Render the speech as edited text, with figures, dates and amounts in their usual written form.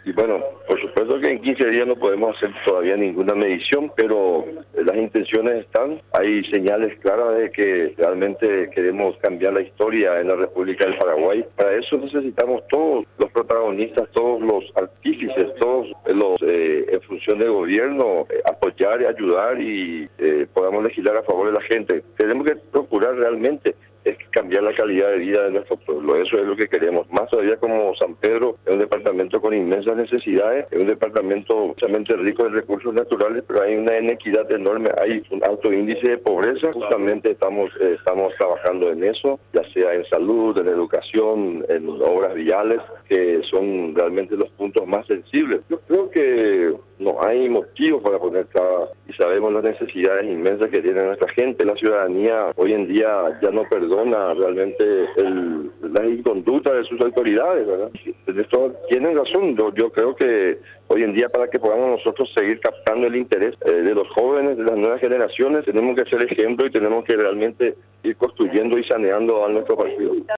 Y bueno, por supuesto que en 15 días no podemos hacer todavía ninguna medición, pero las intenciones están. Hay señales claras de que realmente queremos cambiar la historia en la República del Paraguay. Para eso necesitamos todos los protagonistas, todos los artífices, todos los en función del gobierno, apoyar y ayudar y podamos legislar a favor de la gente. Tenemos que procurar realmente es cambiar la calidad de vida de nuestro pueblo. Eso es lo que queremos. Más todavía como San Pedro es un departamento con inmensas necesidades, es un departamento muchamente rico en recursos naturales, pero hay una inequidad enorme, hay un alto índice de pobreza. Justamente estamos trabajando en eso, ya sea en salud, en educación, en obras viales, que son realmente los puntos más sensibles. Yo creo que no hay motivos para poner trabas y sabemos las necesidades inmensas que tiene nuestra gente. La ciudadanía hoy en día ya no perdona realmente la inconducta de sus autoridades, ¿verdad? Esto tienen razón. Yo creo que hoy en día, para que podamos nosotros seguir captando el interés de los jóvenes, de las nuevas generaciones, tenemos que ser ejemplo y tenemos que realmente ir construyendo y saneando a nuestro partido.